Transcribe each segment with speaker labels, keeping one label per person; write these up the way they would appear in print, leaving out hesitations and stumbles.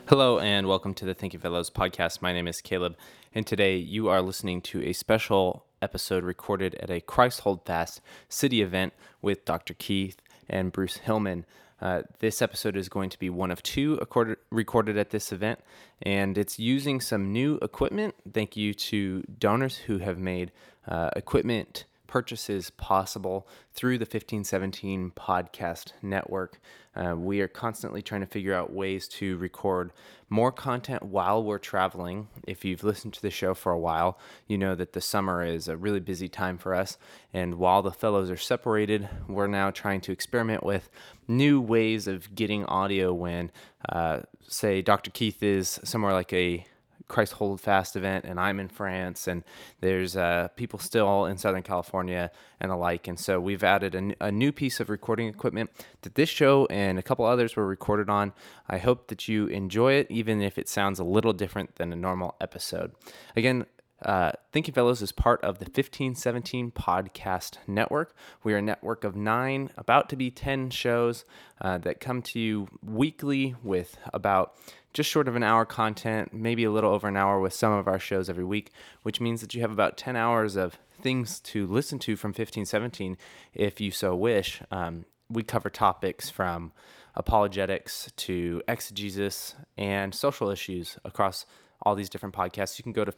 Speaker 1: Hello and welcome to the Thinking Fellows podcast. My name is Caleb, and today you are listening to a special episode recorded at a Christ Hold Fast city event with Dr. Keith and Bruce Hillman. This episode is going to be one of two recorded at this event, and it's using some new equipment. Thank you to donors who have made equipment purchases possible through the 1517 podcast network. We are constantly trying to figure out ways to record more content while we're traveling. If you've listened to the show for a while, you know that the summer is a really busy time for us. And while the fellows are separated, we're now trying to experiment with new ways of getting audio when, say, Dr. Keith is somewhere like a Christ Hold Fast event, and I'm in France, and there's people still in Southern California and the like. And so we've added a new piece of recording equipment that this show and a couple others were recorded on. I hope that you enjoy it, even if it sounds a little different than a normal episode. Again, Thinking Fellows is part of the 1517 podcast network. We are a network of 9, about to be 10 shows that come to you weekly with about just short of an hour content, maybe a little over an hour with some of our shows every week, which means that you have about 10 hours of things to listen to from 1517 if you so wish. We cover topics from apologetics to exegesis and social issues across all these different podcasts. You can go to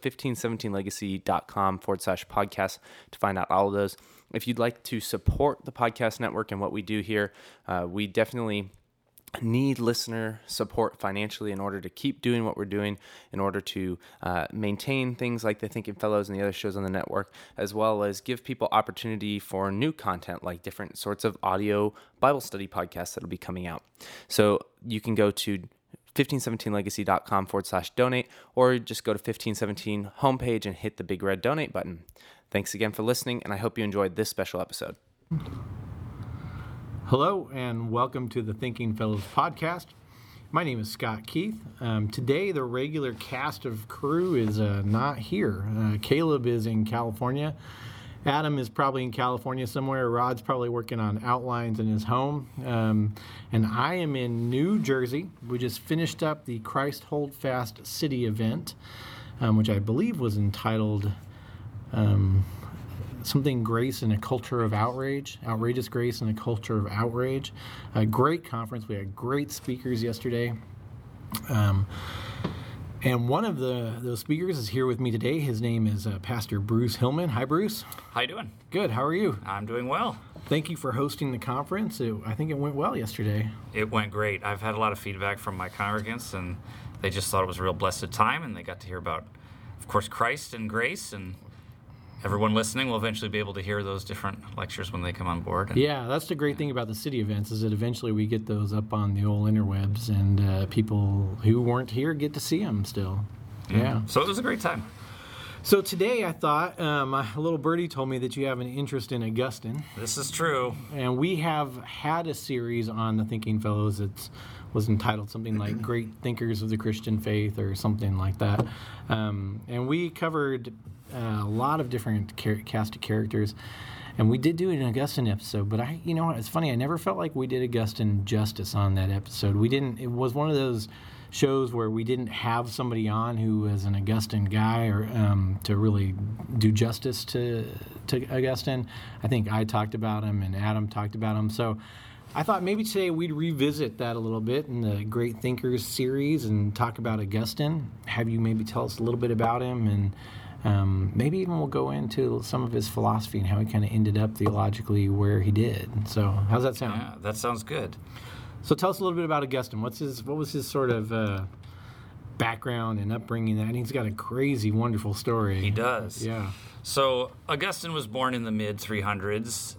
Speaker 1: 1517legacy.com/podcast to find out all of those. If you'd like to support the podcast network and what we do here, we definitely need listener support financially in order to keep doing what we're doing, in order to maintain things like the Thinking Fellows and the other shows on the network, as well as give people opportunity for new content like different sorts of audio Bible study podcasts that'll be coming out. So you can go to 1517legacy.com/donate, or just go to 1517 homepage and hit the big red donate button. Thanks again for listening, and I hope you enjoyed this special episode.
Speaker 2: Hello, and welcome to the Thinking Fellows podcast. My name is Scott Keith. Today, the regular cast of crew is not here. Caleb is in California. Adam is probably in California somewhere. Rod's probably working on outlines in his home. And I am in New Jersey. We just finished up the Christ Hold Fast City event, which I believe was entitled something Grace in a Culture of Outrage, Outrageous Grace in a Culture of Outrage. A great conference. We had great speakers yesterday. And one of those speakers is here with me today. His name is Pastor Bruce Hillman. Hi, Bruce.
Speaker 3: How you doing?
Speaker 2: Good. How are you?
Speaker 3: I'm doing well.
Speaker 2: Thank you for hosting the conference. I think it went well yesterday.
Speaker 3: It went great. I've had a lot of feedback from my congregants, and they just thought it was a real blessed time, and they got to hear about, of course, Christ and grace, and everyone listening will eventually be able to hear those different lectures when they come on board.
Speaker 2: Yeah, that's the great thing about the city events is that eventually we get those up on the old interwebs, and people who weren't here get to see them still. Yeah.
Speaker 3: So it was a great time.
Speaker 2: So today I thought, a little birdie told me that you have an interest in Augustine.
Speaker 3: This is true.
Speaker 2: And we have had a series on the Thinking Fellows that was entitled something like Great Thinkers of the Christian Faith or something like that. And we covered a lot of different cast of characters. And we did do an Augustine episode, but it's funny, I never felt like we did Augustine justice on that episode. It was one of those shows where we didn't have somebody on who was an Augustine guy or to really do justice to Augustine. I think I talked about him and Adam talked about him. So I thought maybe today we'd revisit that a little bit in the Great Thinkers series and talk about Augustine. Have you maybe tell us a little bit about him, and maybe even we'll go into some of his philosophy and how he kind of ended up theologically where he did. So how's that sound?
Speaker 3: Yeah, that sounds good.
Speaker 2: So tell us a little bit about Augustine. What was his sort of background and upbringing? I think he's got a crazy, wonderful story.
Speaker 3: He does.
Speaker 2: Yeah.
Speaker 3: So Augustine was born in the mid-300s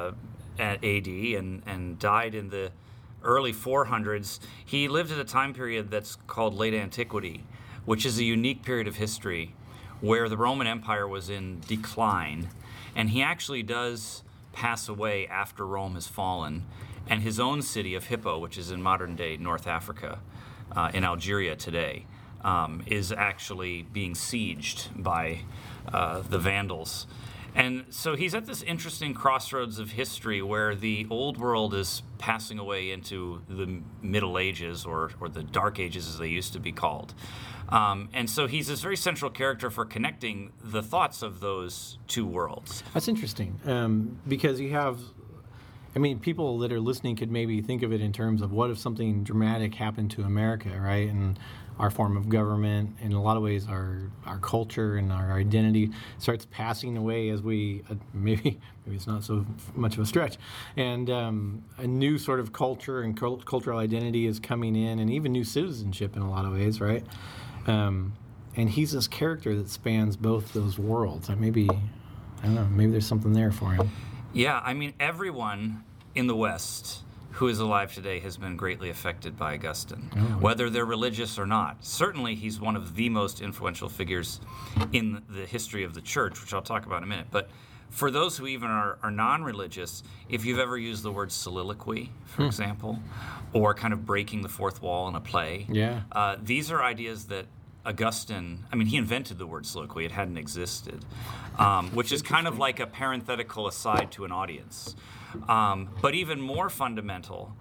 Speaker 3: at AD and died in the early 400s. He lived at a time period that's called late antiquity, which is a unique period of history where the Roman Empire was in decline, and he actually does pass away after Rome has fallen, and his own city of Hippo, which is in modern-day North Africa, in Algeria today, is actually being sieged by the Vandals. And so he's at this interesting crossroads of history where the old world is passing away into the Middle Ages, or the Dark Ages as they used to be called. And so he's this very central character for connecting the thoughts of those two worlds.
Speaker 2: That's interesting, because you have, people that are listening could maybe think of it in terms of what if something dramatic happened to America, right? And our form of government, in a lot of ways, our culture and our identity starts passing away as we, maybe it's not so much of a stretch, and a new sort of culture and cultural identity is coming in, and even new citizenship in a lot of ways, right? And he's this character that spans both those worlds. Maybe there's something there for him.
Speaker 3: Yeah, everyone in the West who is alive today has been greatly affected by Augustine, whether they're religious or not. Certainly, he's one of the most influential figures in the history of the church, which I'll talk about in a minute. But for those who even are non-religious, if you've ever used the word soliloquy, for example, or kind of breaking the fourth wall in a play, these are ideas that Augustine, he invented the word soliloquy. It hadn't existed, which is kind of like a parenthetical aside to an audience. But even more fundamental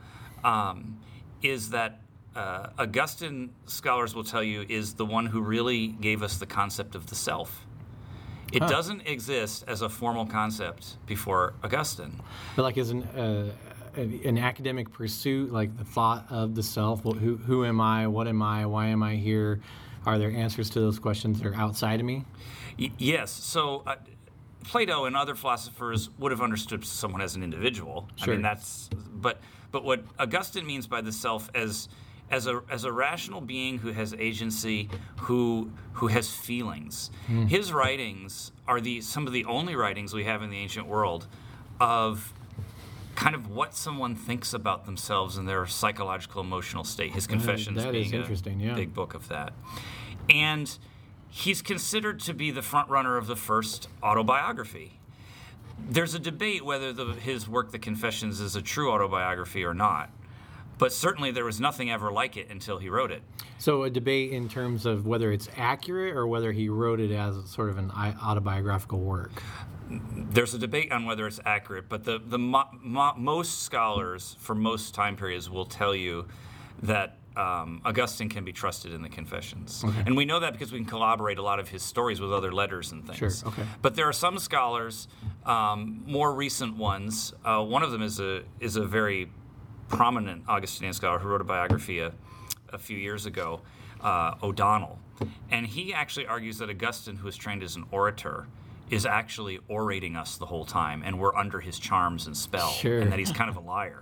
Speaker 3: is that Augustine, scholars will tell you, is the one who really gave us the concept of the self. It doesn't exist as a formal concept before Augustine.
Speaker 2: But like as an academic pursuit, like the thought of the self, who am I, what am I, why am I here? Are there answers to those questions that are outside of me?
Speaker 3: Yes. So Plato and other philosophers would have understood someone as an individual.
Speaker 2: Sure.
Speaker 3: But what Augustine means by the self as a rational being who has agency, who has feelings. His writings are some of the only writings we have in the ancient world of kind of what someone thinks about themselves and their psychological, emotional state. His Confessions being a big book of that. And he's considered to be the front runner of the first autobiography. There's a debate whether his work, The Confessions, is a true autobiography or not. But certainly there was nothing ever like it until he wrote it.
Speaker 2: So a debate in terms of whether it's accurate or whether he wrote it as sort of an autobiographical work.
Speaker 3: There's a debate on whether it's accurate, but most scholars for most time periods will tell you that Augustine can be trusted in the Confessions.
Speaker 2: Okay.
Speaker 3: And we know that because we can corroborate a lot of his stories with other letters and things.
Speaker 2: Sure, okay.
Speaker 3: But there are some scholars, more recent ones. One of them is a very prominent Augustinian scholar who wrote a biography a few years ago, O'Donnell. And he actually argues that Augustine, who is trained as an orator, is actually orating us the whole time, and we're under his charms and spell, and that he's kind of a liar.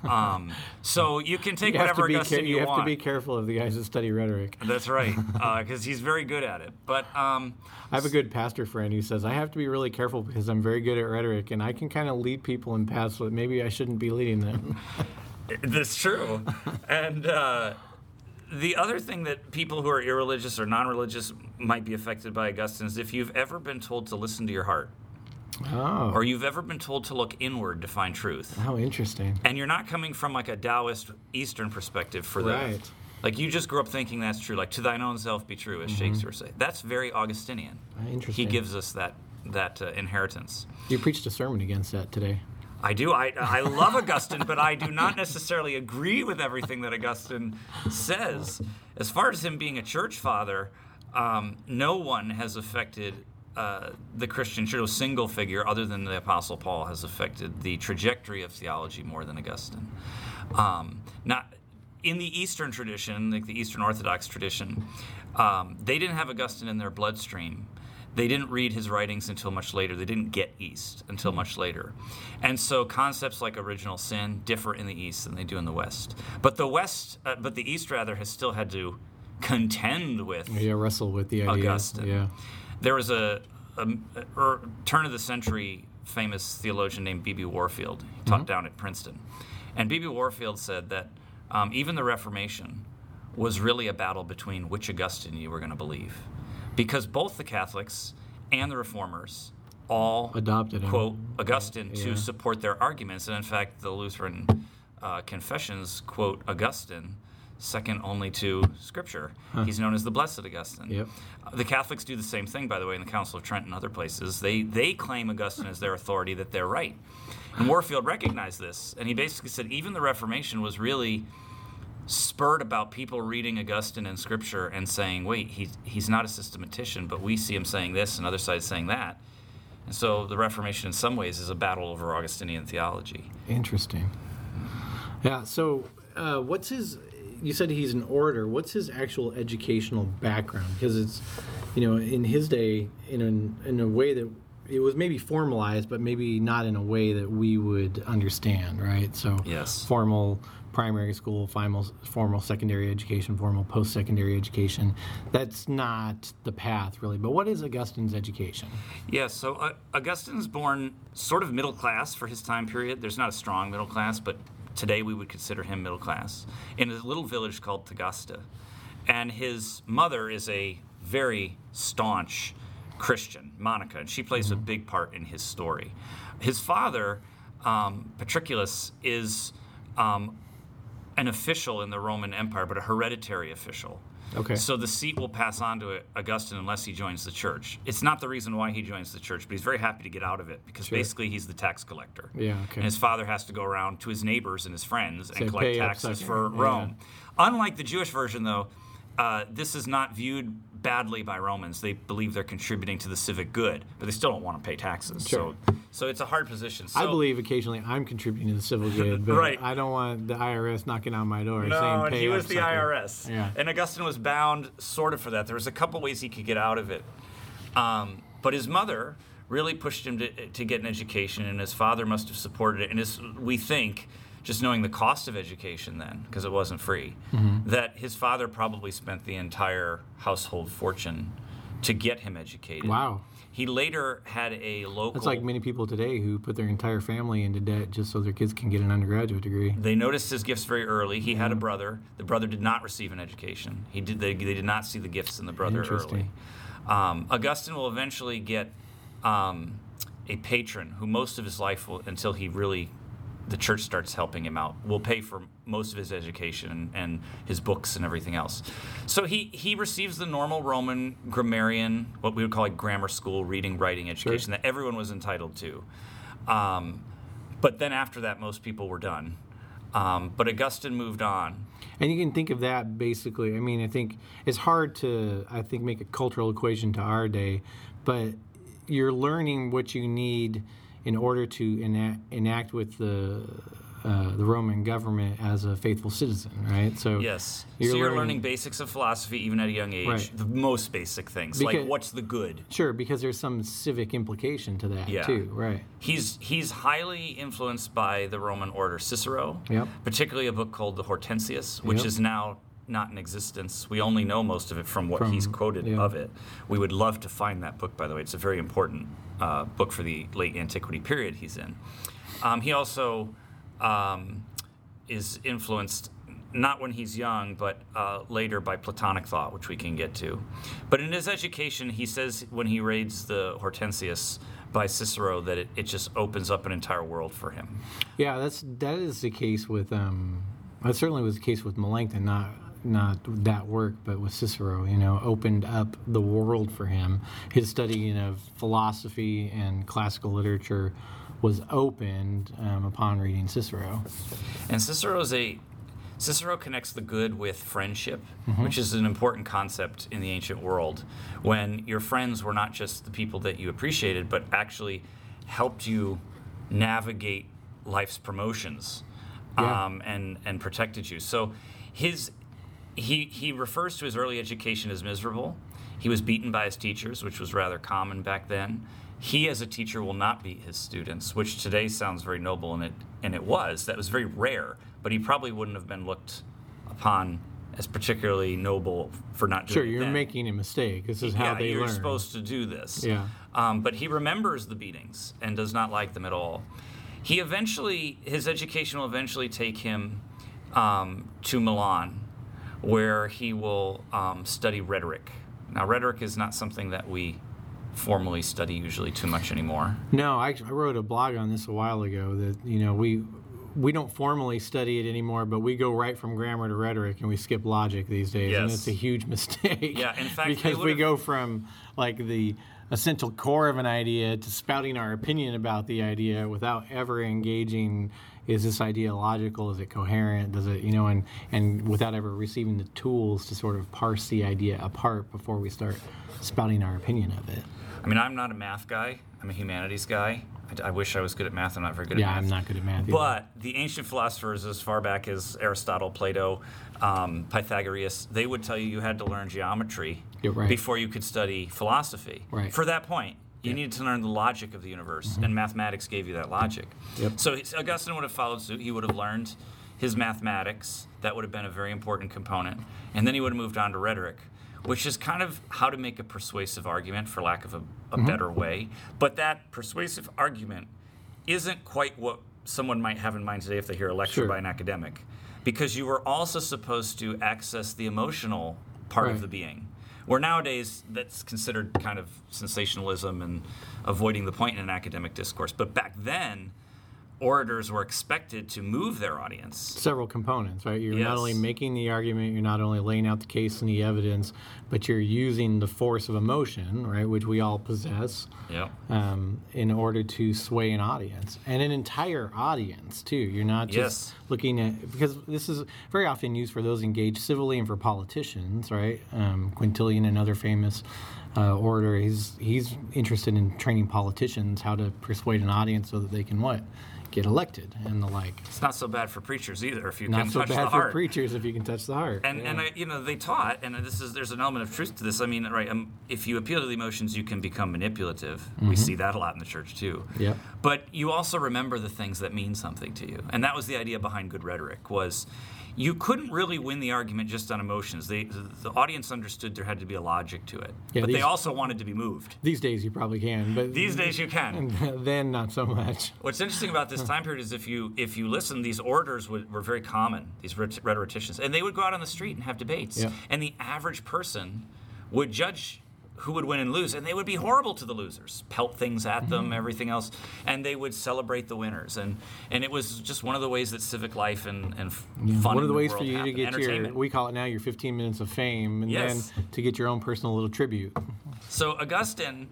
Speaker 3: So you can take whatever Augustine you want.
Speaker 2: You have to be careful of the guys that study rhetoric.
Speaker 3: That's right, because he's very good at it. But
Speaker 2: I have a good pastor friend who says, I have to be really careful because I'm very good at rhetoric, and I can kind of lead people in paths that maybe I shouldn't be leading them.
Speaker 3: That's true. And the other thing that people who are irreligious or non-religious might be affected by Augustine is if you've ever been told to listen to your heart, or you've ever been told to look inward to find truth.
Speaker 2: How interesting.
Speaker 3: And you're not coming from like a Taoist Eastern perspective for that. Like you just grew up thinking that's true, like to thine own self be true, as Shakespeare said. That's very Augustinian.
Speaker 2: Interesting.
Speaker 3: He gives us that inheritance.
Speaker 2: You preached a sermon against that today.
Speaker 3: I do. I love Augustine, but I do not necessarily agree with everything that Augustine says. As far as him being a church father, no one has affected the Christian church, a single figure other than the Apostle Paul has affected the trajectory of theology more than Augustine. Not in the Eastern tradition, like the Eastern Orthodox tradition, they didn't have Augustine in their bloodstream. They didn't read his writings until much later. They didn't get East until much later. And so concepts like original sin differ in the East than they do in the West. But the East rather has still had to contend with
Speaker 2: wrestle with the idea.
Speaker 3: Augustine.
Speaker 2: Yeah.
Speaker 3: There was a turn of the century famous theologian named B.B. Warfield. He taught down at Princeton. And B.B. Warfield said that even the Reformation was really a battle between which Augustine you were going to believe. Because both the Catholics and the Reformers all
Speaker 2: adopted him.
Speaker 3: Quote Augustine to support their arguments. And in fact, the Lutheran confessions quote Augustine second only to Scripture. He's known as the Blessed Augustine.
Speaker 2: Yep.
Speaker 3: The Catholics do the same thing, by the way, in the Council of Trent and other places. They claim Augustine as their authority, that they're right. And Warfield recognized this, and he basically said even the Reformation was really spurred about people reading Augustine in Scripture and saying, wait, he's not a systematician, but we see him saying this and other sides saying that. And so the Reformation in some ways is a battle over Augustinian theology.
Speaker 2: Interesting. Yeah, so what's his, you said he's an orator. What's his actual educational background? Because it's, in his day, in a way that it was maybe formalized, but maybe not in a way that we would understand, right? So
Speaker 3: yes.
Speaker 2: Formal primary school, formal secondary education, formal post-secondary education. That's not the path, really. But what is Augustine's education?
Speaker 3: Yeah, so Augustine's born sort of middle class for his time period. There's not a strong middle class, but today we would consider him middle class, in a little village called Tagasta. And his mother is a very staunch Christian, Monica, and she plays a big part in his story. His father, Patricius, is an official in the Roman Empire, but a hereditary official.
Speaker 2: Okay.
Speaker 3: So the seat will pass on to Augustine unless he joins the church. It's not the reason why he joins the church, but he's very happy to get out of it because basically he's the tax collector.
Speaker 2: Yeah, okay.
Speaker 3: And his father has to go around to his neighbors and his friends and collect
Speaker 2: pay up
Speaker 3: taxes
Speaker 2: second.
Speaker 3: for Rome. Unlike the Jewish version, though, this is not viewed badly by Romans. They believe they're contributing to the civic good, but they still don't want to pay taxes.
Speaker 2: Sure.
Speaker 3: So it's a hard position. So,
Speaker 2: I believe occasionally I'm contributing to the civil good, but
Speaker 3: Right.
Speaker 2: I don't want the IRS knocking on my door
Speaker 3: No,
Speaker 2: saying
Speaker 3: and
Speaker 2: pay
Speaker 3: he
Speaker 2: up,
Speaker 3: was the
Speaker 2: sucker.
Speaker 3: IRS.
Speaker 2: Yeah.
Speaker 3: And Augustine was bound sort of for that. There was a couple ways he could get out of it. But his mother really pushed him to get an education, and his father must have supported it. And we think, just knowing the cost of education then, because it wasn't free, that his father probably spent the entire household fortune to get him educated.
Speaker 2: Wow.
Speaker 3: He later had a local...
Speaker 2: That's like many people today who put their entire family into debt just so their kids can get an undergraduate degree.
Speaker 3: They noticed his gifts very early. He had a brother. The brother did not receive an education. They did not see the gifts in the brother early. Augustine will eventually get a patron who most of his life will, until the church starts helping him out, will pay for most of his education and his books and everything else. So he receives the normal Roman grammarian, what we would call a grammar school, reading, writing education that everyone was entitled to. But then after that, most people were done. But Augustine moved on.
Speaker 2: And you can think of that basically, I mean, I think it's hard to, make a cultural equation to our day, but you're learning what you need in order to enact with the Roman government as a faithful citizen, right? So
Speaker 3: yes. You're learning basics of philosophy even at a young age,
Speaker 2: right.
Speaker 3: The most basic things, like what's the good?
Speaker 2: Sure, because there's some civic implication to that too, right?
Speaker 3: He's highly influenced by the Roman order Cicero, particularly a book called the Hortensius, which is now not in existence. We only know most of it from what he's quoted of it. We would love to find that book, by the way. It's a very important book for the late antiquity period he's in. He also is influenced, not when he's young, but later by Platonic thought, which we can get to. But in his education, he says when he reads the Hortensius by Cicero that it just opens up an entire world for him.
Speaker 2: Yeah, that is the case with, that certainly was the case with Melanchthon, not that work, but with Cicero, opened up the world for him. His study of philosophy and classical literature was opened upon reading Cicero.
Speaker 3: And Cicero connects the good with friendship, which is an important concept in the ancient world, when your friends were not just the people that you appreciated, but actually helped you navigate life's promotions and protected you. So he refers to his early education as miserable. He was beaten by his teachers, which was rather common back then. He, as a teacher, will not beat his students, which today sounds very noble, and it was. That was very rare, but he probably wouldn't have been looked upon as particularly noble for not doing it.
Speaker 2: Sure, you're
Speaker 3: then.
Speaker 2: making a mistake. This is how they learn.
Speaker 3: You're supposed to do this.
Speaker 2: Yeah.
Speaker 3: But he remembers the beatings and does not like them at all. His education will eventually take him to Milan, where he will study rhetoric. Now, rhetoric is not something that we formally study usually too much anymore.
Speaker 2: No, I wrote a blog on this a while ago that we don't formally study it anymore, but we go right from grammar to rhetoric, and we skip logic these days, and
Speaker 3: Yes.
Speaker 2: it's a huge mistake.
Speaker 3: Yeah, in fact,
Speaker 2: because
Speaker 3: they
Speaker 2: we
Speaker 3: would've-
Speaker 2: go from like the essential core of an idea to spouting our opinion about the idea without ever engaging. Is this idea logical? Is it coherent? Does it, and without ever receiving the tools to sort of parse the idea apart before we start spouting our opinion of it.
Speaker 3: I mean, I'm not a math guy. I'm a humanities guy. I wish I was good at math. I'm not very good at
Speaker 2: Yeah,
Speaker 3: math.
Speaker 2: I'm not good at math either.
Speaker 3: But the ancient philosophers, as far back as Aristotle, Plato, Pythagoras, they would tell you had to learn geometry
Speaker 2: You're right.
Speaker 3: before you could study philosophy.
Speaker 2: Right.
Speaker 3: For that point, you needed to learn the logic of the universe, and mathematics gave you that logic.
Speaker 2: Yep.
Speaker 3: So Augustine would have followed suit. He would have learned his mathematics. That would have been a very important component. And then he would have moved on to rhetoric, which is kind of how to make a persuasive argument, for lack of a better way. But that persuasive argument isn't quite what someone might have in mind today if they hear a lecture
Speaker 2: Sure.
Speaker 3: by an academic, because you were also supposed to access the emotional part of
Speaker 2: Right.
Speaker 3: the being. Where nowadays that's considered kind of sensationalism and avoiding the point in an academic discourse. But back then, orators were expected to move their audience.
Speaker 2: Several components, right? You're
Speaker 3: Yes.
Speaker 2: not only making the argument, you're not only laying out the case and the evidence, but you're using the force of emotion, right, which we all possess,
Speaker 3: Yep.
Speaker 2: in order to sway an audience and an entire audience too. You're not just
Speaker 3: Yes.
Speaker 2: looking at, because this is very often used for those engaged civilly and for politicians, right? Quintilian, another famous orator, he's interested in training politicians how to persuade an audience so that they can what? Get elected and the like.
Speaker 3: It's not so bad for preachers either if you
Speaker 2: Not
Speaker 3: can
Speaker 2: so
Speaker 3: touch the
Speaker 2: bad for
Speaker 3: heart.
Speaker 2: preachers if you can touch the heart.
Speaker 3: And they taught, and there's an element of truth to this. I mean, right? If you appeal to the emotions, you can become manipulative. We see that a lot in the church too.
Speaker 2: Yep.
Speaker 3: But you also remember the things that mean something to you, and that was the idea behind good rhetoric. Was you couldn't really win the argument just on emotions. The audience understood there had to be a logic to it,
Speaker 2: Yeah,
Speaker 3: but they
Speaker 2: these-
Speaker 3: also wanted to be moved.
Speaker 2: These days you probably can, but
Speaker 3: These days you can.
Speaker 2: then not so much.
Speaker 3: What's interesting about this time period is if you listen, these orators were very common, these rhetoricians, and they would go out on the street and have debates.
Speaker 2: Yeah.
Speaker 3: And the average person would judge who would win and lose, and they would be horrible to the losers, pelt things at them, everything else, and they would celebrate the winners. And it was just one of the ways that civic life and fun
Speaker 2: One of
Speaker 3: in
Speaker 2: the ways
Speaker 3: world
Speaker 2: for you to
Speaker 3: happened.
Speaker 2: get your,
Speaker 3: Entertainment.
Speaker 2: we call it now your 15 minutes of fame, and
Speaker 3: Yes.
Speaker 2: then to get your own personal little tribute.
Speaker 3: So Augustine,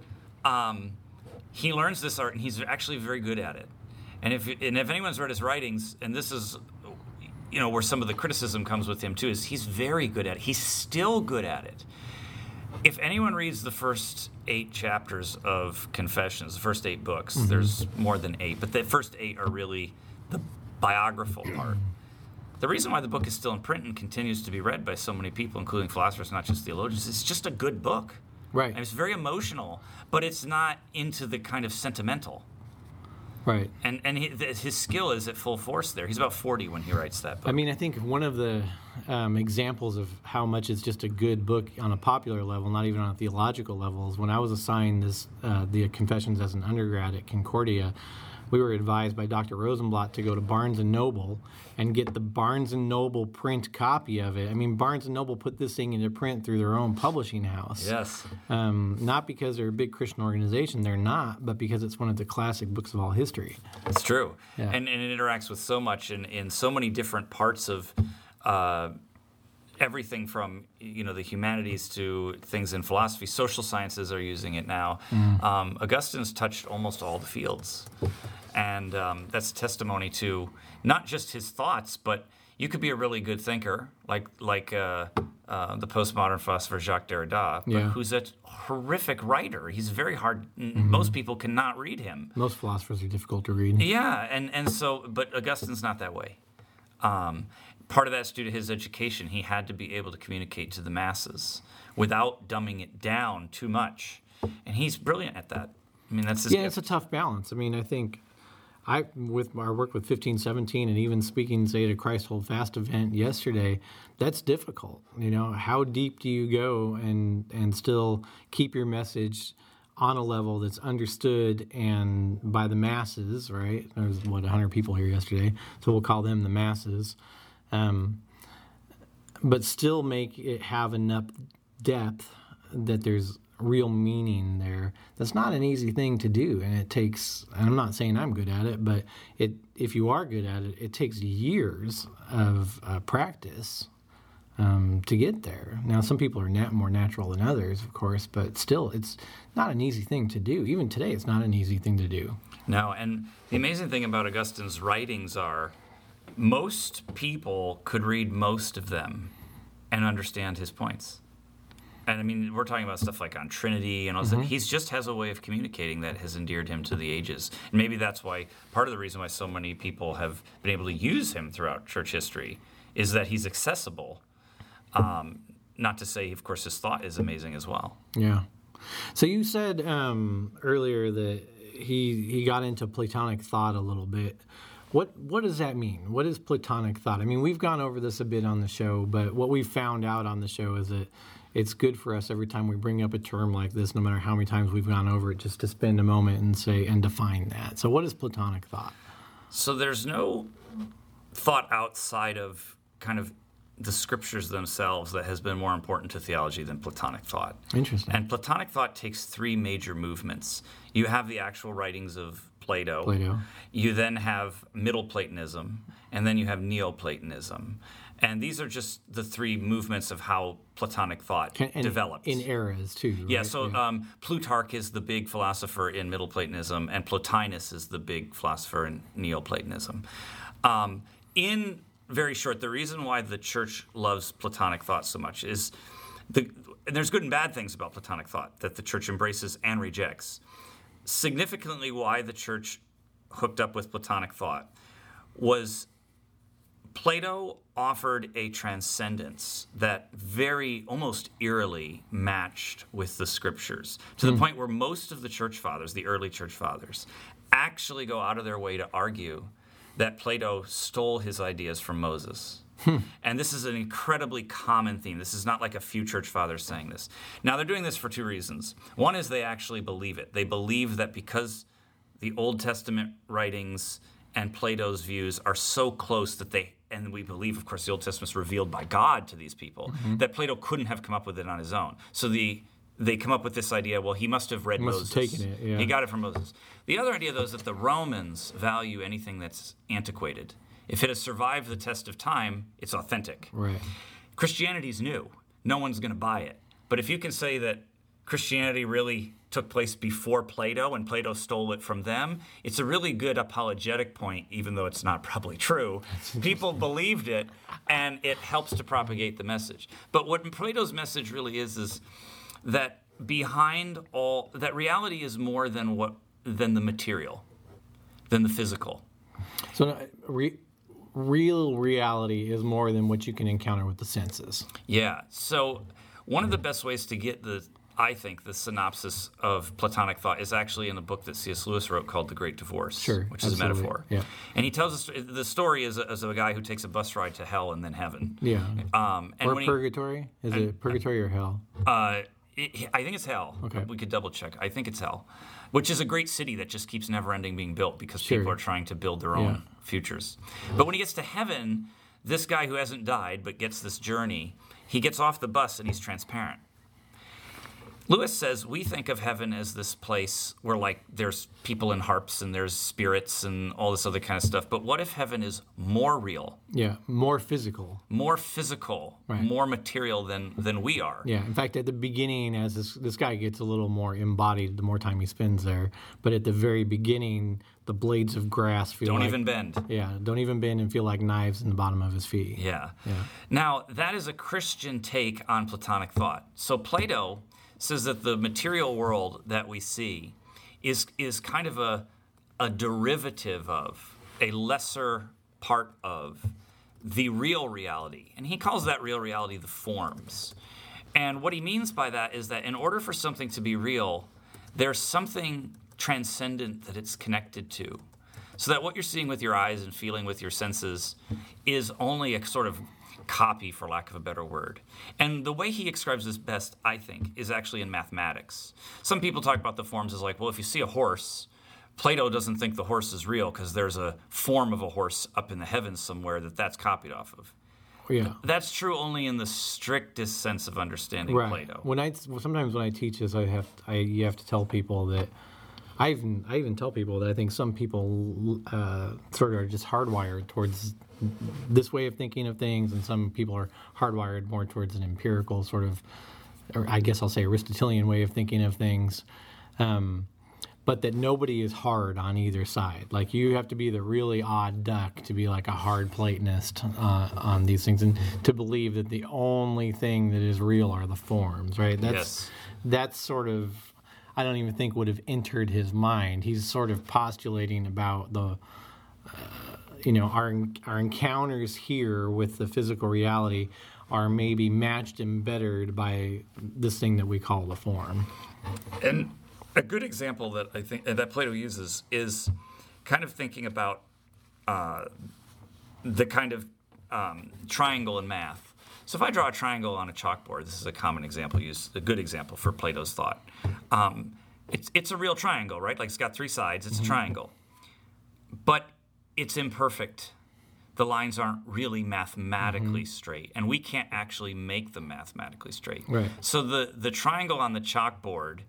Speaker 3: he learns this art, and he's actually very good at it. And if anyone's read his writings, and this is, where some of the criticism comes with him too, is he's very good at it. He's still good at it. If anyone reads the first 8 chapters of Confessions, the first 8 books, there's more than 8, but the first 8 are really the biographical part. The reason why the book is still in print and continues to be read by so many people, including philosophers, not just theologians, it's just a good book.
Speaker 2: Right.
Speaker 3: And it's very emotional, but it's not into the kind of sentimental.
Speaker 2: Right.
Speaker 3: And his skill is at full force there. He's about 40 when he writes that book.
Speaker 2: I mean, I think one of the examples of how much it's just a good book on a popular level, not even on a theological level, is when I was assigned the Confessions as an undergrad at Concordia. We were advised by Dr. Rosenblatt to go to Barnes & Noble and get the Barnes & Noble print copy of it. I mean, Barnes & Noble put this thing into print through their own publishing house.
Speaker 3: Yes.
Speaker 2: Not because they're a big Christian organization, they're not, but because it's one of the classic books of all history.
Speaker 3: It's true.
Speaker 2: Yeah.
Speaker 3: And it interacts with so much in so many different parts of everything from the humanities to things in philosophy. Social sciences are using it now. Augustine's touched almost all the fields. And that's testimony to not just his thoughts, but you could be a really good thinker, like the postmodern philosopher Jacques Derrida, but
Speaker 2: Yeah.
Speaker 3: who's a horrific writer. He's very hard. Most people cannot read him.
Speaker 2: Most philosophers are difficult to read.
Speaker 3: Yeah, and so, but Augustine's not that way. Part of that's due to his education. He had to be able to communicate to the masses without dumbing it down too much, and he's brilliant at that. I mean, that's his
Speaker 2: Yeah,
Speaker 3: gift.
Speaker 2: it's a tough balance. I mean, I think with our work with 1517 and even speaking, say, at a Christ Hold Fast event yesterday, that's difficult. How deep do you go and still keep your message on a level that's understood and by the masses, right? There's 100 people here yesterday, so we'll call them the masses. But still make it have enough depth that there's real meaning there. That's not an easy thing to do, and it takes, and I'm not saying I'm good at it, but if you are good at it, it takes years of practice to get there. Now, some people are more natural than others, of course, but still, it's not an easy thing to do. Even today, it's not an easy thing to do.
Speaker 3: No, and the amazing thing about Augustine's writings are most people could read most of them and understand his points. And I mean, we're talking about stuff like on Trinity and all that. He just has a way of communicating that has endeared him to the ages. And maybe that's why, part of the reason why so many people have been able to use him throughout church history is that he's accessible. Not to say, of course, his thought is amazing as well.
Speaker 2: Yeah. So you said earlier that he got into Platonic thought a little bit. What does that mean? What is Platonic thought? I mean, we've gone over this a bit on the show, but what we found out on the show is that it's good for us every time we bring up a term like this, no matter how many times we've gone over it, just to spend a moment and define that. So what is Platonic thought?
Speaker 3: So there's no thought outside of kind of the scriptures themselves that has been more important to theology than Platonic thought.
Speaker 2: Interesting.
Speaker 3: And Platonic thought takes three major movements. You have the actual writings of Plato. You then have Middle Platonism, and then you have Neoplatonism. And these are just the three movements of how Platonic thought developed.
Speaker 2: In eras, too. Right?
Speaker 3: Yeah, so Plutarch is the big philosopher in Middle Platonism, and Plotinus is the big philosopher in Neoplatonism. In very short, the reason why the church loves Platonic thought so much is, and there's good and bad things about Platonic thought that the church embraces and rejects. Significantly why the church hooked up with Platonic thought was Plato offered a transcendence that very, almost eerily matched with the scriptures, to the point where most of the church fathers, the early church fathers, actually go out of their way to argue that Plato stole his ideas from Moses. And this is an incredibly common theme. This is not like a few church fathers saying this. Now, they're doing this for two reasons. One is they actually believe it. They believe that because the Old Testament writings and Plato's views are so close that and we believe, of course, the Old Testament's revealed by God to these people, that Plato couldn't have come up with it on his own. So they come up with this idea, well, he must have read Moses.
Speaker 2: Must have taken it, yeah.
Speaker 3: He got it from Moses. The other idea, though, is that the Romans value anything that's antiquated. If it has survived the test of time, it's authentic.
Speaker 2: Right.
Speaker 3: Christianity's new. No one's going to buy it. But if you can say that Christianity really took place before Plato and Plato stole it from them, it's a really good apologetic point, even though it's not probably true. People believed it, and it helps to propagate the message. But what Plato's message really is that behind all, that reality is more than the material, than the physical.
Speaker 2: So real reality is more than what you can encounter with the senses.
Speaker 3: Yeah. So one of the best ways to get I think the synopsis of Platonic thought is actually in a book that C.S. Lewis wrote called The Great Divorce, which is a metaphor.
Speaker 2: Yeah.
Speaker 3: And he tells us the story is of a guy who takes a bus ride to hell and then heaven.
Speaker 2: Yeah.
Speaker 3: And
Speaker 2: or purgatory? Is it purgatory or hell?
Speaker 3: I think it's hell.
Speaker 2: Okay.
Speaker 3: We could double check. I think it's hell, which is a great city that just keeps never ending being built because people are trying to build their own futures. But when he gets to heaven, this guy who hasn't died but gets this journey, he gets off the bus and he's transparent. Lewis says we think of heaven as this place where, like, there's people in harps and there's spirits and all this other kind of stuff. But what if heaven is more real?
Speaker 2: Yeah, more physical.
Speaker 3: More physical, more material than we are.
Speaker 2: Yeah, in fact, at the beginning, as this guy gets a little more embodied the more time he spends there, but at the very beginning, the blades of grass
Speaker 3: don't even bend.
Speaker 2: Yeah, don't even bend and feel like knives in the bottom of his feet.
Speaker 3: Yeah. Now, that is a Christian take on Platonic thought. So Plato says that the material world that we see is kind of a derivative of, a lesser part of the real reality. And he calls that real reality the forms. And what he means by that is that in order for something to be real, there's something transcendent that it's connected to. So that what you're seeing with your eyes and feeling with your senses is only a sort of copy, for lack of a better word. And the way he describes this best, I think, is actually in mathematics. Some people talk about the forms as like, well, if you see a horse, Plato doesn't think the horse is real because there's a form of a horse up in the heavens somewhere that's copied off of.
Speaker 2: Yeah.
Speaker 3: That's true only in the strictest sense of understanding
Speaker 2: Right.
Speaker 3: Plato.
Speaker 2: Sometimes when I teach this, you have to tell people that I even tell people that I think some people sort of are just hardwired towards this way of thinking of things, and some people are hardwired more towards an empirical sort of, or I guess I'll say Aristotelian way of thinking of things. But that nobody is hard on either side. Like, you have to be the really odd duck to be like a hard Platonist on these things, and to believe that the only thing that is real are the forms, right? That's sort of, I don't even think would have entered his mind. He's sort of postulating about the, our encounters here with the physical reality are maybe matched and bettered by this thing that we call the form.
Speaker 3: And a good example that I think that Plato uses is kind of thinking about the kind of triangle in math. So if I draw a triangle on a chalkboard, this is a common example used, a good example for Plato's thought. It's a real triangle, right? Like, it's got three sides. It's a triangle, but it's imperfect. The lines aren't really mathematically straight, and we can't actually make them mathematically straight.
Speaker 2: Right.
Speaker 3: So the triangle on the chalkboard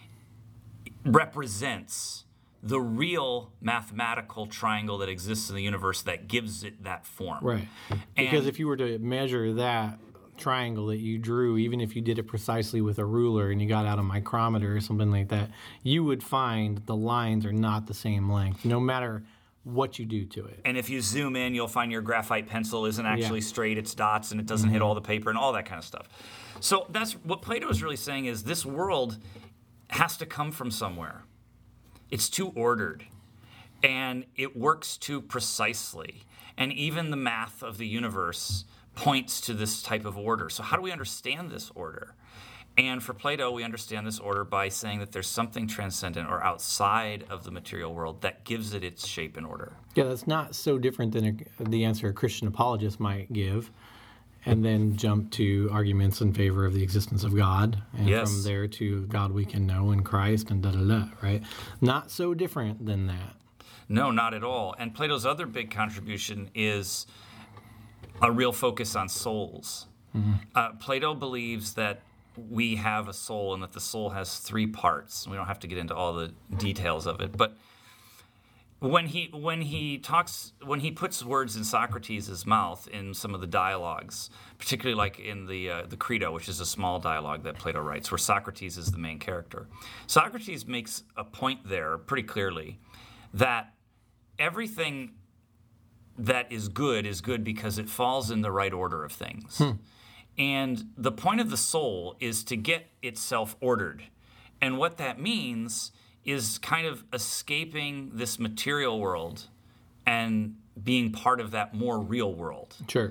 Speaker 3: represents the real mathematical triangle that exists in the universe that gives it that form.
Speaker 2: Right. Because if you were to measure that triangle that you drew, even if you did it precisely with a ruler and you got out a micrometer or something like that, you would find the lines are not the same length, no matter what you do to it.
Speaker 3: And if you zoom in, you'll find your graphite pencil isn't actually straight, it's dots, and it doesn't hit all the paper and all that kind of stuff. So that's what Plato is really saying, is this world has to come from somewhere. It's too ordered, and it works too precisely. And even the math of the universe points to this type of order. So how do we understand this order? And for Plato, we understand this order by saying that there's something transcendent or outside of the material world that gives it its shape and order.
Speaker 2: Yeah, that's not so different than the answer a Christian apologist might give, and then jump to arguments in favor of the existence of God, and from there to God we can know in Christ, and da-da-da, right? Not so different than that.
Speaker 3: No, not at all. And Plato's other big contribution is a real focus on souls. Plato believes that we have a soul and that the soul has three parts. We don't have to get into all the details of it, but when he puts words in Socrates' mouth in some of the dialogues, particularly like in the Credo, which is a small dialogue that Plato writes, where Socrates is the main character, Socrates makes a point there pretty clearly that everything that is good because it falls in the right order of things. And the point of the soul is to get itself ordered. And what that means is kind of escaping this material world and being part of that more real world.
Speaker 2: Sure.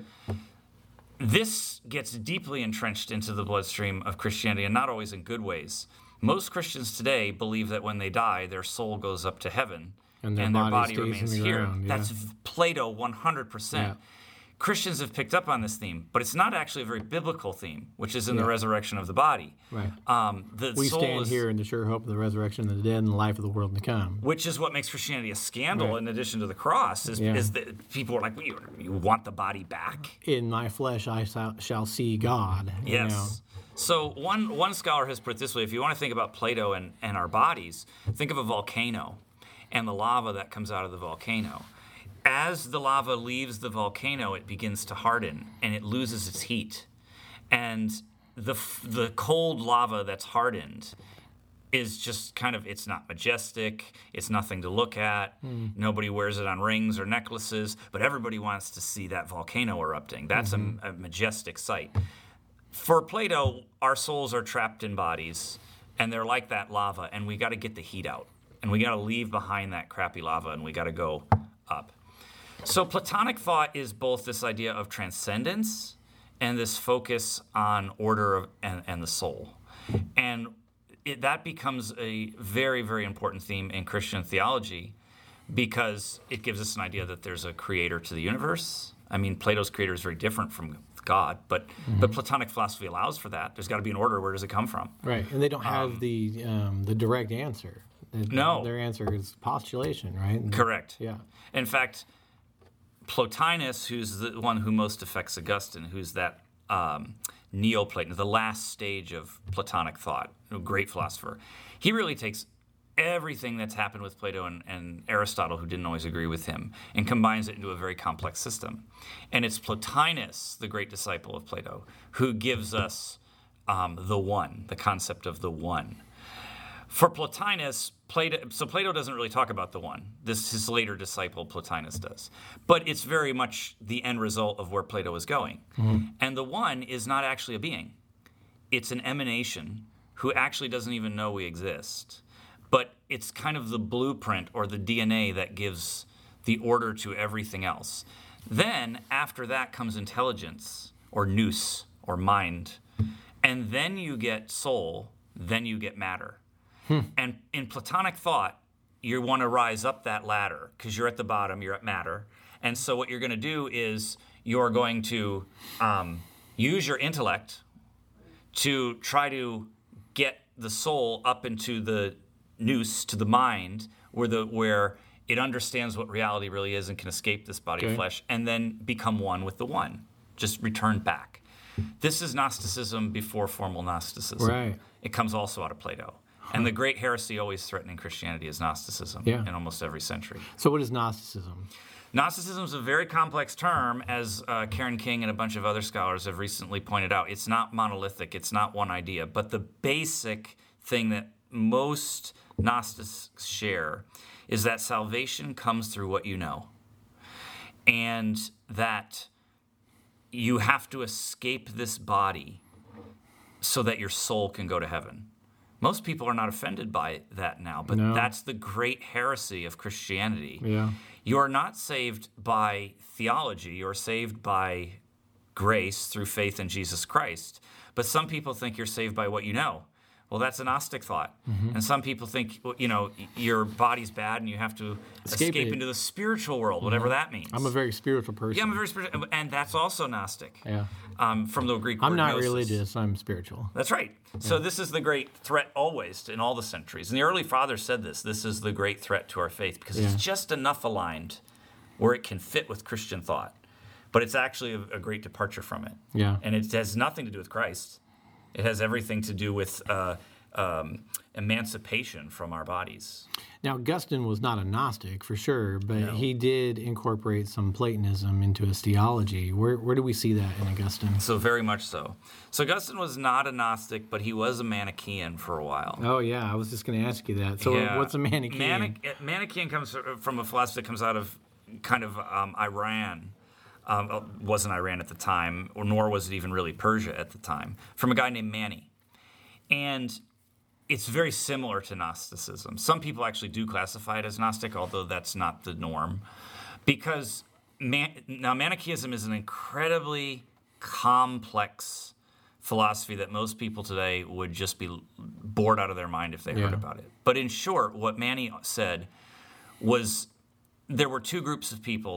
Speaker 3: This gets deeply entrenched into the bloodstream of Christianity, and not always in good ways. Most Christians today believe that when they die, their soul goes up to heaven and their body remains here.
Speaker 2: Ground, yeah.
Speaker 3: That's Plato 100%. Yeah. Christians have picked up on this theme, but it's not actually a very biblical theme, which is in the resurrection of the body.
Speaker 2: Right.
Speaker 3: We
Speaker 2: stand here in the sure hope of the resurrection of the dead and the life of the world to come.
Speaker 3: Which is what makes Christianity a scandal, in addition to the cross, is that people are like, well, you want the body back?
Speaker 2: In my flesh I shall see God.
Speaker 3: Yes.
Speaker 2: You know?
Speaker 3: So one scholar has put it this way: if you want to think about Plato and our bodies, think of a volcano and the lava that comes out of the volcano. As the lava leaves the volcano, it begins to harden and it loses its heat. And the cold lava that's hardened is just kind of, it's not majestic, it's nothing to look at, nobody wears it on rings or necklaces, but everybody wants to see that volcano erupting. That's a majestic sight. For Plato, our souls are trapped in bodies, and they're like that lava, and we got to get the heat out, and we got to leave behind that crappy lava, and we got to go up. So Platonic thought is both this idea of transcendence and this focus on order and the soul. And that becomes a very, very important theme in Christian theology, because it gives us an idea that there's a creator to the universe. I mean, Plato's creator is very different from God, but Platonic philosophy allows for that. There's got to be an order. Where does it come from?
Speaker 2: Right, and they don't have the direct answer.
Speaker 3: No.
Speaker 2: Their answer is postulation, right?
Speaker 3: Correct.
Speaker 2: Yeah.
Speaker 3: In fact, Plotinus, who's the one who most affects Augustine, who's that Neoplatonist, the last stage of Platonic thought, a great philosopher. He really takes everything that's happened with Plato and Aristotle, who didn't always agree with him, and combines it into a very complex system. And it's Plotinus, the great disciple of Plato, who gives us the one, the concept of the one. For Plotinus, Plato doesn't really talk about the one. His later disciple Plotinus does. But it's very much the end result of where Plato is going. Mm-hmm. And the one is not actually a being. It's an emanation who actually doesn't even know we exist. But it's kind of the blueprint or the DNA that gives the order to everything else. Then, after that comes intelligence, or nous, or mind. And then you get soul, then you get matter. And in Platonic thought, you want to rise up that ladder because you're at the bottom, you're at matter. And so what you're going to do is you're going to use your intellect to try to get the soul up into the nous, to the mind, where it understands what reality really is and can escape this body of flesh, and then become one with the one, just return back. This is Gnosticism before formal Gnosticism.
Speaker 2: Right.
Speaker 3: It comes also out of Plato. And the great heresy always threatening Christianity is Gnosticism in almost every century.
Speaker 2: So what is Gnosticism?
Speaker 3: Gnosticism is a very complex term, as Karen King and a bunch of other scholars have recently pointed out. It's not monolithic. It's not one idea. But the basic thing that most Gnostics share is that salvation comes through what you know, and that you have to escape this body so that your soul can go to heaven. Most people are not offended by that now, but that's the great heresy of Christianity. Yeah. You are not saved by theology. You're saved by grace through faith in Jesus Christ. But some people think you're saved by what you know. Well, that's a Gnostic thought. Mm-hmm. And some people think, your body's bad and you have to escape into the spiritual world, whatever that means.
Speaker 2: I'm a very spiritual person.
Speaker 3: Yeah, I'm a very spiritual, and that's also Gnostic. Yeah. From the Greek word
Speaker 2: I'm not
Speaker 3: gnosis.
Speaker 2: religious, I'm spiritual.
Speaker 3: That's right. Yeah. So this is the great threat always in all the centuries. And the early fathers said this is the great threat to our faith because it's just enough aligned where it can fit with Christian thought. But it's actually a great departure from it. Yeah. And it has nothing to do with Christ. It has everything to do with emancipation from our bodies.
Speaker 2: Now, Augustine was not a Gnostic, for sure, but he did incorporate some Platonism into his theology. Where do we see that in Augustine?
Speaker 3: So very much so. So Augustine was not a Gnostic, but he was a Manichaean for a while.
Speaker 2: Oh, yeah. I was just going to ask you that. So what's a Manichaean?
Speaker 3: Manichaean comes from a philosophy that comes out of kind of Iran. Wasn't Iran at the time, nor was it even really Persia at the time, from a guy named Mani. And it's very similar to Gnosticism. Some people actually do classify it as Gnostic, although that's not the norm. Because Manichaeism is an incredibly complex philosophy that most people today would just be bored out of their mind if they heard about it. But in short, what Mani said was there were two groups of people.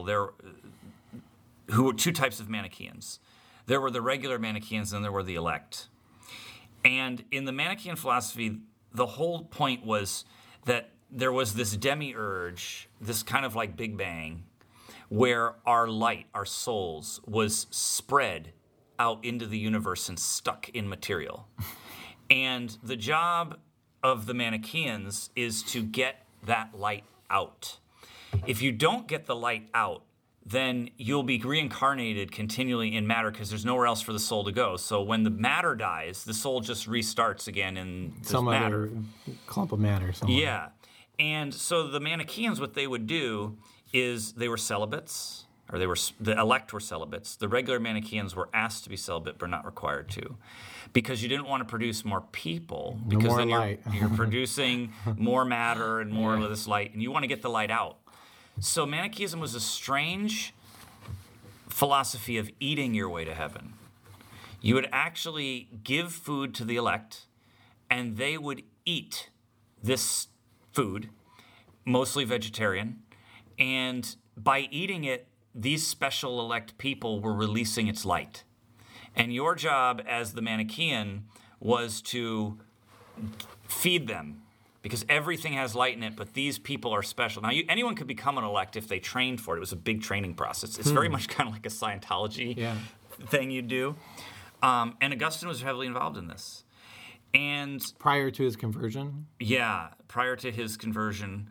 Speaker 3: Who were two types of Manichaeans. There were the regular Manichaeans and there were the elect. And in the Manichaean philosophy, the whole point was that there was this demiurge, this kind of like Big Bang, where our light, our souls, was spread out into the universe and stuck in material. And the job of the Manichaeans is to get that light out. If you don't get the light out, then you'll be reincarnated continually in matter because there's nowhere else for the soul to go. So when the matter dies, the soul just restarts again in
Speaker 2: some matter. Other clump of matter. Somewhere.
Speaker 3: Yeah. And so the Manichaeans, what they would do is they were celibates, or the elect were celibates. The regular Manichaeans were asked to be celibate but not required to, because you didn't want to produce more people, because then you're producing more matter and more of this light, and you want to get the light out. So Manichaeism was a strange philosophy of eating your way to heaven. You would actually give food to the elect, and they would eat this food, mostly vegetarian, and by eating it, these special elect people were releasing its light. And your job as the Manichaean was to feed them, because everything has light in it, but these people are special. Now, anyone could become an elect if they trained for it. It was a big training process. It's very much kind of like a Scientology thing you do. And Augustine was heavily involved in this. And
Speaker 2: prior to his conversion?
Speaker 3: Yeah, prior to his conversion,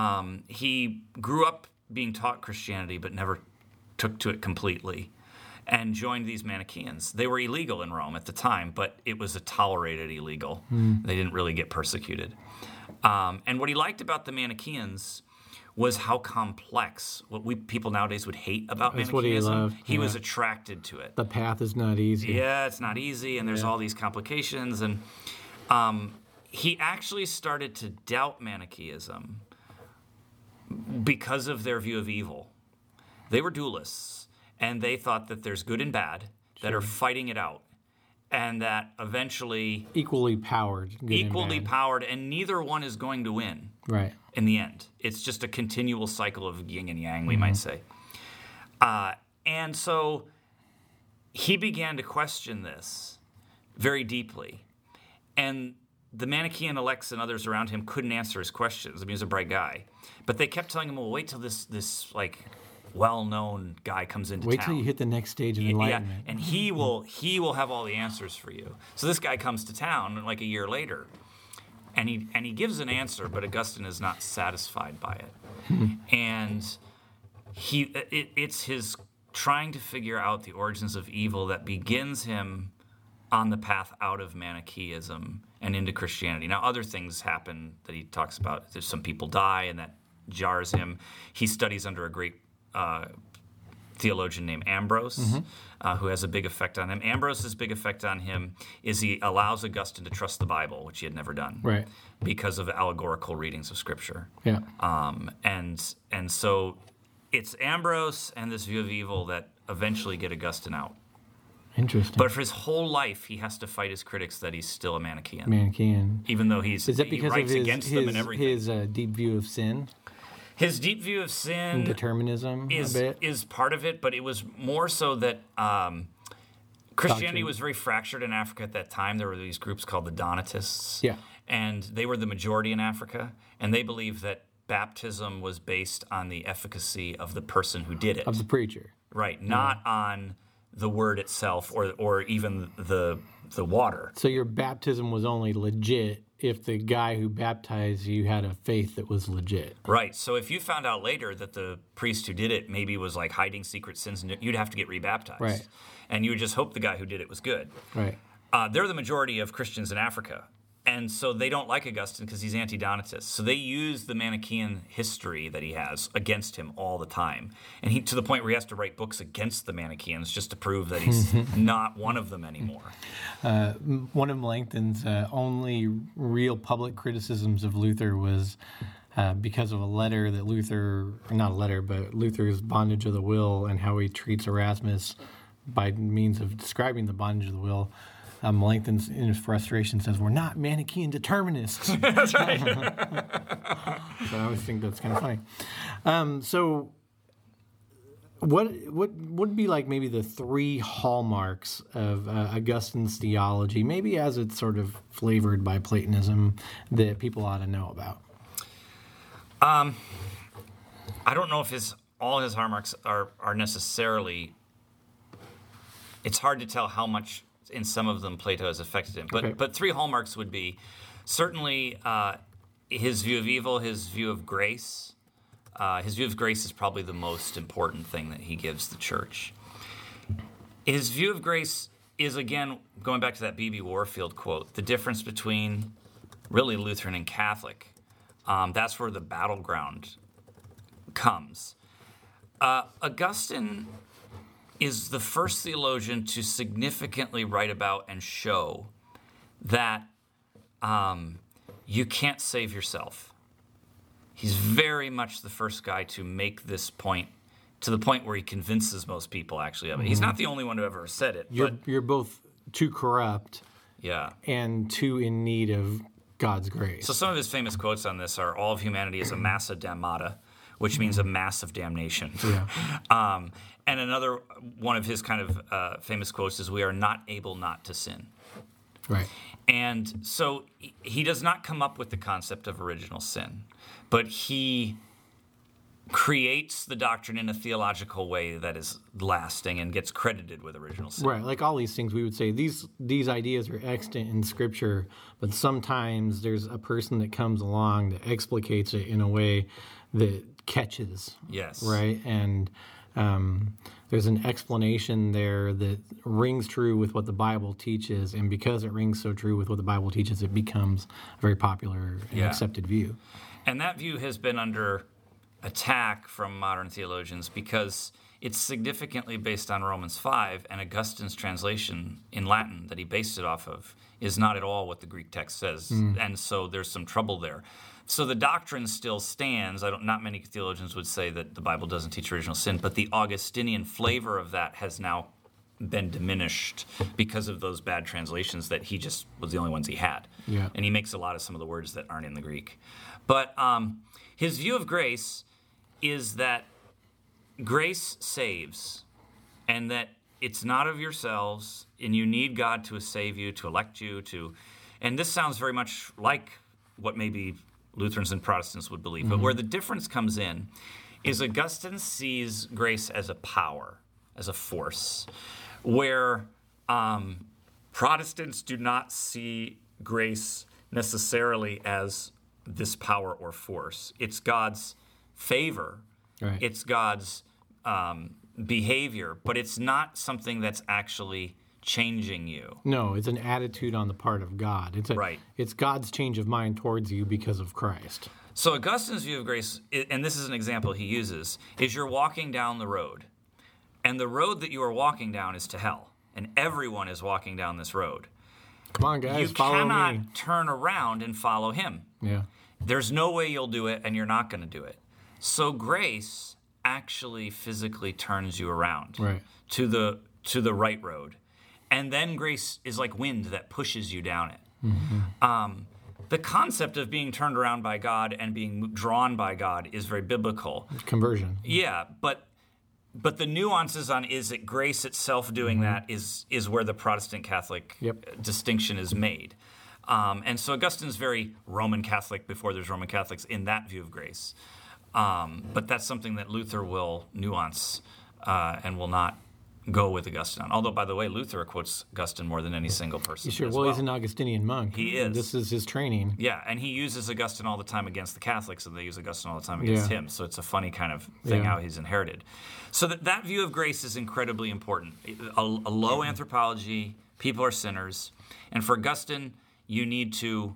Speaker 3: he grew up being taught Christianity, but never took to it completely, and joined these Manichaeans. They were illegal in Rome at the time, but it was a tolerated illegal. They didn't really get persecuted. And what he liked about the Manichaeans was how complex, what people nowadays would hate about
Speaker 2: That's
Speaker 3: Manichaeism.
Speaker 2: what he loved.
Speaker 3: He was attracted to it.
Speaker 2: The path is not easy.
Speaker 3: Yeah, it's not easy, and there's all these complications. And he actually started to doubt Manichaeism because of their view of evil. They were dualists, and they thought that there's good and bad that are fighting it out, and that eventually
Speaker 2: equally powered,
Speaker 3: and neither one is going to win.
Speaker 2: Right.
Speaker 3: In the end, it's just a continual cycle of yin and yang, we might say. And so he began to question this very deeply, and the Manichaean elects and others around him couldn't answer his questions. I mean, he was a bright guy, but they kept telling him, "Well, wait till this like well-known guy comes into town.
Speaker 2: Wait till you hit the next stage of enlightenment."
Speaker 3: Yeah, and he will have all the answers for you. So this guy comes to town like a year later, and he gives an answer, but Augustine is not satisfied by it, and it's his trying to figure out the origins of evil that begins him on the path out of Manichaeism and into Christianity. Now, other things happen that he talks about. There's some people die, and that jars him. He studies under a great theologian named Ambrose, who has a big effect on him. Ambrose's big effect on him is he allows Augustine to trust the Bible, which he had never done,
Speaker 2: right?
Speaker 3: Because of allegorical readings of Scripture.
Speaker 2: Yeah.
Speaker 3: And so it's Ambrose and this view of evil that eventually get Augustine out.
Speaker 2: Interesting.
Speaker 3: But for his whole life, he has to fight his critics that he's still a Manichaean.
Speaker 2: Manichaean.
Speaker 3: Even though
Speaker 2: is that because
Speaker 3: he writes
Speaker 2: of
Speaker 3: against them and everything.
Speaker 2: His deep view of sin?
Speaker 3: His deep view of sin
Speaker 2: and determinism
Speaker 3: is part of it, but it was more so that Christianity was very fractured in Africa at that time. There were these groups called the Donatists.
Speaker 2: Yeah.
Speaker 3: And they were the majority in Africa, and they believed that baptism was based on the efficacy of the person who did it.
Speaker 2: Of the preacher.
Speaker 3: Right, not on the word itself or even the water.
Speaker 2: So your baptism was only legit if the guy who baptized you had a faith that was legit.
Speaker 3: Right. So if you found out later that the priest who did it maybe was like hiding secret sins, you'd have to get rebaptized.
Speaker 2: Right.
Speaker 3: And you would just hope the guy who did it was good.
Speaker 2: Right.
Speaker 3: They're the majority of Christians in Africa. And so they don't like Augustine because he's anti-Donatist. So they use the Manichaean history that he has against him all the time. And he to the point where he has to write books against the Manichaeans just to prove that he's not one of them anymore.
Speaker 2: One of Melanchthon's only real public criticisms of Luther was because of a letter that Luther's bondage of the will and how he treats Erasmus by means of describing the bondage of the will. Melanchthon, in his frustration, says, "We're not Manichaean determinists."
Speaker 3: That's right.
Speaker 2: So I always think that's kind of funny. So what would be like maybe the three hallmarks of Augustine's theology, maybe as it's sort of flavored by Platonism, that people ought to know about?
Speaker 3: I don't know if all his hallmarks are necessarily. It's hard to tell how much in some of them Plato has affected him. But three hallmarks would be certainly his view of evil, his view of grace. His view of grace is probably the most important thing that he gives the church. His view of grace is, again, going back to that B.B. Warfield quote, the difference between really Lutheran and Catholic. That's where the battleground comes. Augustine is the first theologian to significantly write about and show that you can't save yourself. He's very much the first guy to make this point, to the point where he convinces most people actually of it. He's not the only one who ever said it.
Speaker 2: You're both too corrupt and too in need of God's grace.
Speaker 3: So some of his famous quotes on this are, "All of humanity is a massa damnata," which means a mass of damnation.
Speaker 2: Yeah.
Speaker 3: And another one of his kind of famous quotes is, "We are not able not to sin."
Speaker 2: Right.
Speaker 3: And so he does not come up with the concept of original sin, but he creates the doctrine in a theological way that is lasting and gets credited with original sin.
Speaker 2: Right, like all these things, we would say these ideas are extant in Scripture, but sometimes there's a person that comes along that explicates it in a way that catches.
Speaker 3: Yes.
Speaker 2: Right, and there's an explanation there that rings true with what the Bible teaches, and because it rings so true with what the Bible teaches, it becomes a very popular and accepted view.
Speaker 3: And that view has been under attack from modern theologians because it's significantly based on Romans 5, and Augustine's translation in Latin that he based it off of is not at all what the Greek text says, and so there's some trouble there. So the doctrine still stands. Not many theologians would say that the Bible doesn't teach original sin, but the Augustinian flavor of that has now been diminished because of those bad translations that he just was the only ones he had.
Speaker 2: Yeah.
Speaker 3: And he makes a lot of some of the words that aren't in the Greek. But his view of grace is that grace saves, and that it's not of yourselves, and you need God to save you, to elect you, and this sounds very much like what maybe Lutherans and Protestants would believe, but where the difference comes in is Augustine sees grace as a power, as a force, where Protestants do not see grace necessarily as this power or force. It's God's favor.
Speaker 2: Right.
Speaker 3: It's God's behavior, but it's not something that's actually changing you.
Speaker 2: No, it's an attitude on the part of God.
Speaker 3: Right.
Speaker 2: It's God's change of mind towards you because of Christ.
Speaker 3: So Augustine's view of grace, and this is an example he uses, is you're walking down the road, and the road that you are walking down is to hell, and everyone is walking down this road.
Speaker 2: Come on, guys,
Speaker 3: You
Speaker 2: follow
Speaker 3: cannot
Speaker 2: me.
Speaker 3: turn around and follow him.
Speaker 2: Yeah.
Speaker 3: There's no way you'll do it, and you're not going to do it. So grace actually physically turns you around to the right road. And then grace is like wind that pushes you down it. The concept of being turned around by God and being drawn by God is very biblical.
Speaker 2: Conversion.
Speaker 3: Yeah, but the nuances on is it grace itself doing that is where the Protestant Catholic distinction is made. And so Augustine's very Roman Catholic before there's Roman Catholics in that view of grace. But that's something that Luther will nuance and will not go with Augustine on. Although, by the way, Luther quotes Augustine more than any single person.
Speaker 2: Sure.
Speaker 3: as
Speaker 2: Well, he's an Augustinian monk.
Speaker 3: He is.
Speaker 2: This is his training.
Speaker 3: Yeah, and he uses Augustine all the time against the Catholics, and they use Augustine all the time against him. So it's a funny kind of thing how he's inherited. So that view of grace is incredibly important. A low anthropology, people are sinners. And for Augustine, you need to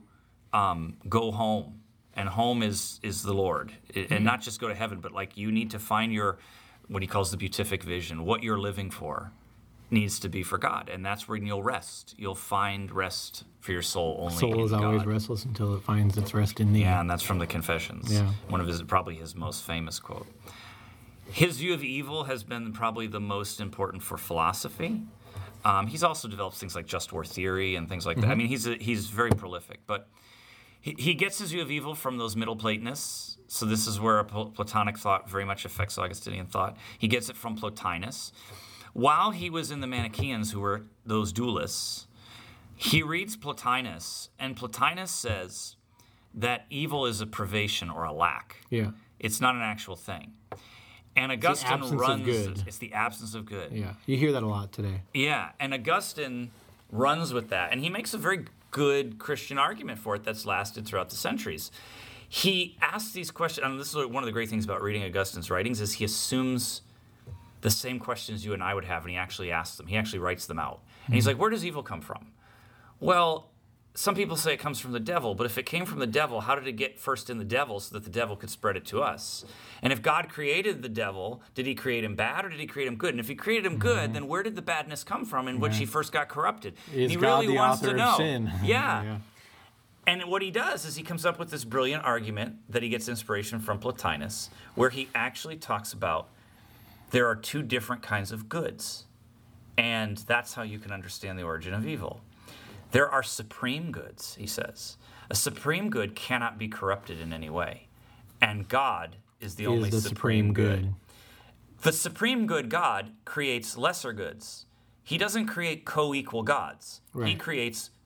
Speaker 3: go home. And home is the Lord. And not just go to heaven, but like you need to find your, what he calls the beatific vision, what you're living for needs to be for God. And that's where you'll rest. You'll find rest for your soul only
Speaker 2: Soul
Speaker 3: in
Speaker 2: is
Speaker 3: God.
Speaker 2: always restless until it finds its rest in thee.
Speaker 3: Yeah, and that's from the Confessions.
Speaker 2: Yeah.
Speaker 3: One of probably his most famous quote. His view of evil has been probably the most important for philosophy. He's also developed things like just war theory and things like that. I mean, he's very prolific, but he gets his view of evil from those Middle Platonists. So this is where Platonic thought very much affects Augustinian thought. He gets it from Plotinus. While he was in the Manichaeans, who were those dualists, he reads Plotinus, and Plotinus says that evil is a privation or a lack.
Speaker 2: Yeah.
Speaker 3: It's not an actual thing. And Augustine
Speaker 2: absence of good.
Speaker 3: It's the absence of good.
Speaker 2: Yeah. You hear that a lot today.
Speaker 3: Yeah, and Augustine runs with that, and he makes a very good Christian argument for it that's lasted throughout the centuries. He asks these questions, and this is one of the great things about reading Augustine's writings, is he assumes the same questions you and I would have, and he actually asks them. He actually writes them out. And he's like, where does evil come from? Well, some people say it comes from the devil, but if it came from the devil, how did it get first in the devil so that the devil could spread it to us? And if God created the devil, did he create him bad or did he create him good? And if he created him good, then where did the badness come from in which he first got corrupted?
Speaker 2: Is
Speaker 3: he
Speaker 2: God
Speaker 3: really
Speaker 2: the
Speaker 3: wants
Speaker 2: author
Speaker 3: to know.
Speaker 2: of sin?
Speaker 3: Yeah. And what he does is he comes up with this brilliant argument that he gets inspiration from Plotinus, where he actually talks about there are two different kinds of goods. And that's how you can understand the origin of evil. There are supreme goods, he says. A supreme good cannot be corrupted in any way. And God is the only supreme good. The supreme good, God, creates lesser goods. He doesn't create co-equal gods.
Speaker 2: Right.
Speaker 3: He creates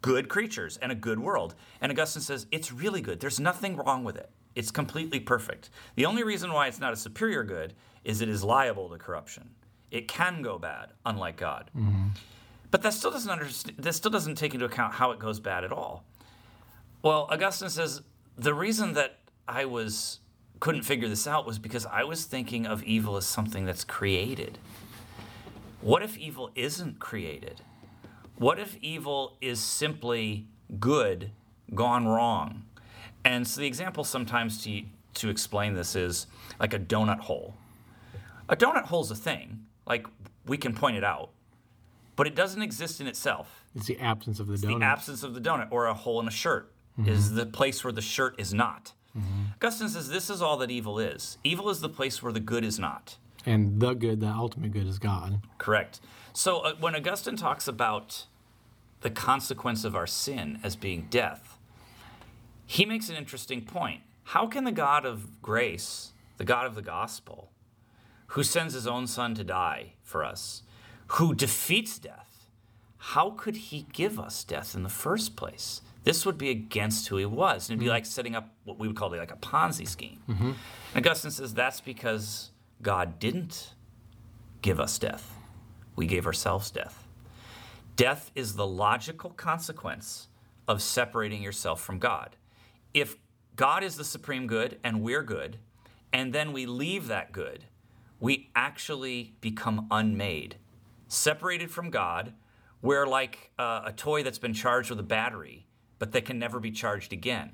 Speaker 3: good creatures and a good world. And Augustine says it's really good. There's nothing wrong with it. It's completely perfect. The only reason why it's not a superior good is it is liable to corruption. It can go bad, unlike God. But that still doesn't take into account how it goes bad at all. Well, Augustine says the reason that I couldn't figure this out was because I was thinking of evil as something that's created. What if evil isn't created? What if evil is simply good gone wrong? And so the example sometimes to explain this is like a donut hole. A donut hole's a thing. Like, we can point it out. But it doesn't exist in itself.
Speaker 2: It's the absence of the donut.
Speaker 3: The absence of the donut, or a hole in a shirt, is the place where the shirt is not. Augustine says this is all that evil is. Evil is the place where the good is not.
Speaker 2: And the good, the ultimate good, is God.
Speaker 3: Correct. So when Augustine talks about the consequence of our sin as being death, he makes an interesting point. How can the God of grace, the God of the gospel, who sends his own son to die for us, who defeats death, how could he give us death in the first place? This would be against who he was. And it'd be like setting up what we would call like a Ponzi scheme. And Augustine says that's because God didn't give us death. We gave ourselves death. Death is the logical consequence of separating yourself from God. If God is the supreme good and we're good, and then we leave that good, we actually become unmade. Separated from God, we're like a toy that's been charged with a battery, but that can never be charged again.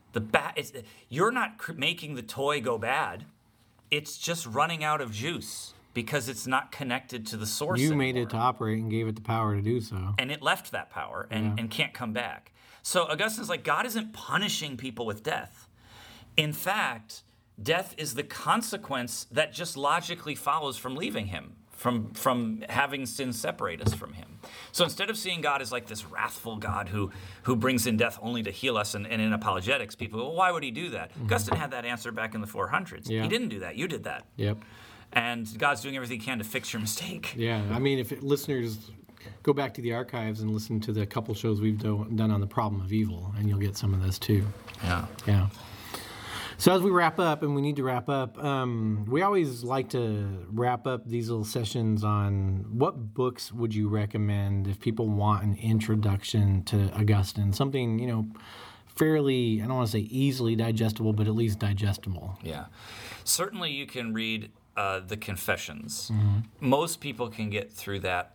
Speaker 3: You're not making the toy go bad. It's just running out of juice because it's not connected to the source
Speaker 2: You
Speaker 3: anymore.
Speaker 2: made it to operate and gave it the power to do so.
Speaker 3: And it left that power and can't come back. So Augustine's like, God isn't punishing people with death. In fact, death is the consequence that just logically follows from leaving him, from having sin separate us from him. So instead of seeing God as like this wrathful God who brings in death only to heal us, and in apologetics, people go, well, why would he do that? Augustine had that answer back in the 400s.
Speaker 2: Yeah.
Speaker 3: He didn't do that. You did that.
Speaker 2: Yep.
Speaker 3: And God's doing everything he can to fix your mistake.
Speaker 2: Yeah. I mean, if listeners go back to the archives and listen to the couple shows we've done on the problem of evil, and you'll get some of this too.
Speaker 3: Yeah.
Speaker 2: Yeah. So as we wrap up, and we need to wrap up, we always like to wrap up these little sessions on what books would you recommend if people want an introduction to Augustine, something, fairly, I don't want to say easily digestible, but at least digestible.
Speaker 3: Yeah. Certainly you can read the Confessions. Most people can get through that.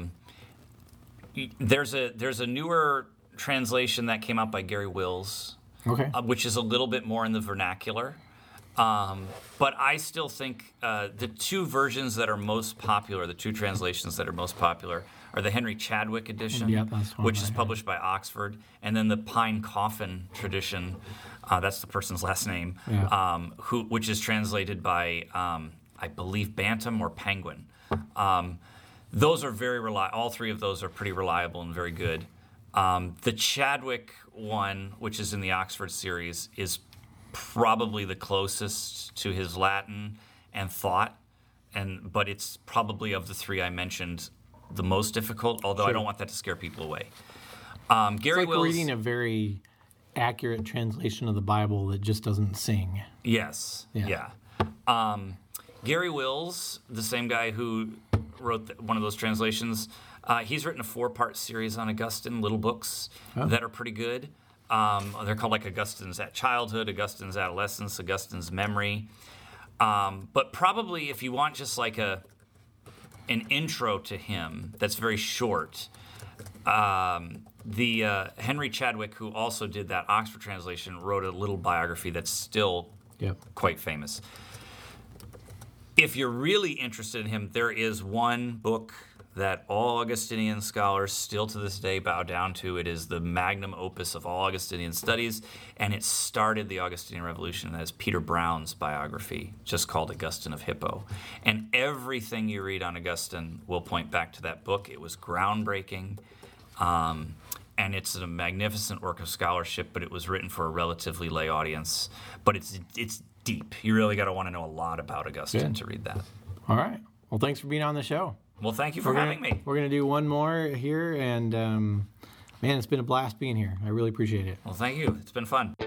Speaker 3: There's a newer translation that came out by Gary Wills,
Speaker 2: Okay.
Speaker 3: which is a little bit more in the vernacular. But I still think the two versions that are most popular, the two translations that are most popular, are the Henry Chadwick edition,
Speaker 2: Yeah, that's one
Speaker 3: which
Speaker 2: I
Speaker 3: is
Speaker 2: heard.
Speaker 3: published by Oxford, and then the Pine Coffin tradition, that's the person's last name,
Speaker 2: Yeah.
Speaker 3: which is translated by, I believe, Bantam or Penguin. Those are very reliable. All three of those are pretty reliable and very good. The Chadwick one, which is in the Oxford series, is probably the closest to his Latin and thought, but it's probably of the three I mentioned the most difficult, although I don't want that to scare people away. Gary
Speaker 2: It's like
Speaker 3: Wills,
Speaker 2: reading a very accurate translation of the Bible that just doesn't sing.
Speaker 3: yes,
Speaker 2: Yeah.
Speaker 3: yeah. Gary Wills, the same guy who wrote one of those translations, he's written a 4-part series on Augustine, little books that are pretty good. They're called like Augustine's Childhood, Augustine's Adolescence, Augustine's Memory. But probably if you want just like an intro to him that's very short, the Henry Chadwick, who also did that Oxford translation, wrote a little biography that's still
Speaker 2: Yep.
Speaker 3: quite famous. If you're really interested in him, there is one book that all Augustinian scholars still to this day bow down to. It is the magnum opus of all Augustinian studies, and it started the Augustinian Revolution. That is Peter Brown's biography, just called Augustine of Hippo. And everything you read on Augustine will point back to that book. It was groundbreaking, and it's a magnificent work of scholarship, but it was written for a relatively lay audience. But it's deep. You really got to want to know a lot about Augustine
Speaker 2: Good.
Speaker 3: to read that.
Speaker 2: All right. Well, thanks for being on the show.
Speaker 3: Well, thank you for having me.
Speaker 2: We're going to do one more here, and Man, it's been a blast being here. I really appreciate it.
Speaker 3: Well, thank you. It's been fun.